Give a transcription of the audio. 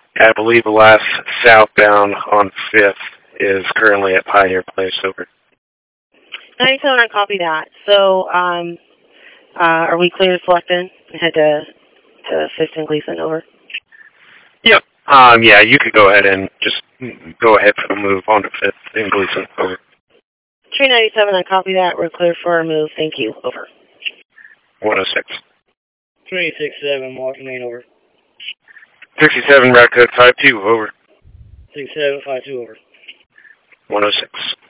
I believe the last southbound on 5th is currently at Pioneer Place. Over. 97, I copy that. So, are we clear to select in? Head to 5th and Gleason, over. Yep. Yeah, you could go ahead and just go ahead for the move on to 5th and Gleason. Over. Tree 97, I copy that. We're clear for our move. Thank you. Over. 106. 367, Walking Lane, over. 67, route code 52, over. 6752, over. 106.